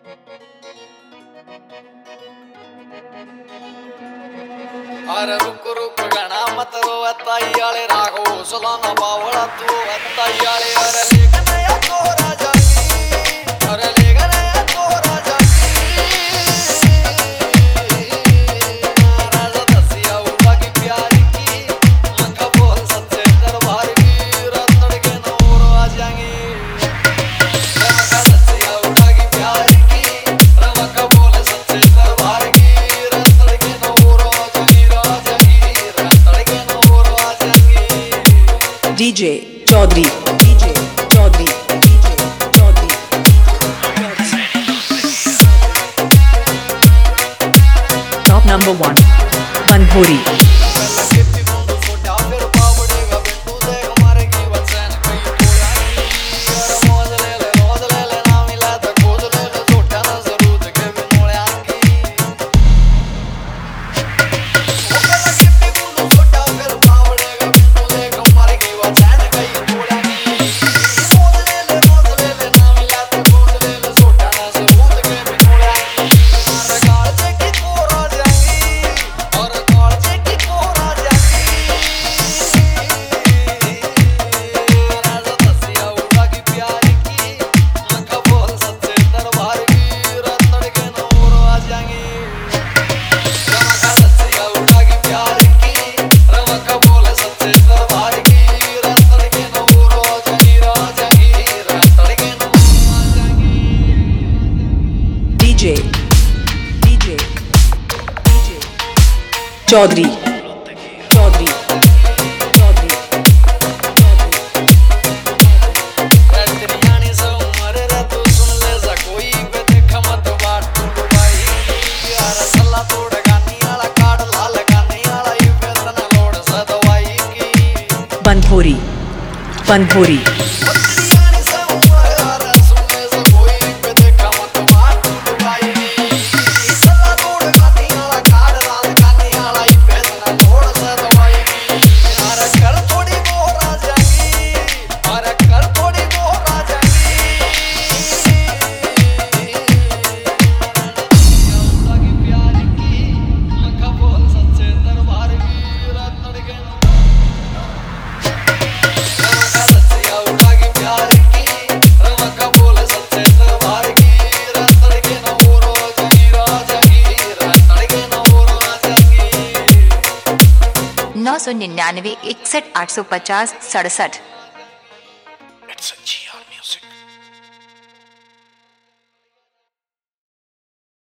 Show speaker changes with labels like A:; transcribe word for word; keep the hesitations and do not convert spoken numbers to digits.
A: अरे रुक रुक गणा मत रो अताई आले राघो सलाना बावड़ा तू अताई आले अरे लेके नया तो राजा की अरे लेके नया तो राजा की राजा दसिया उबा की प्यार की लंका बोल सच्चे दरबार की रतड़ के नौर आ जाएंगे लंका दसिया उबा की प्यार की रवका बोल सच्चे दरबार की रतड़ के नौर आ जाएंगे राजा की रतड़ के नौर आ जाएंगे
B: DJ Chaudhary DJ Chaudhary DJ Chaudhary top number one Banbhori DJ DJ DJ Chaudhary Chaudhary Chaudhary Banbhori Banbhori
C: नौ सौ निन्यानवे इकसठ आठ सौ पचास सड़सठ।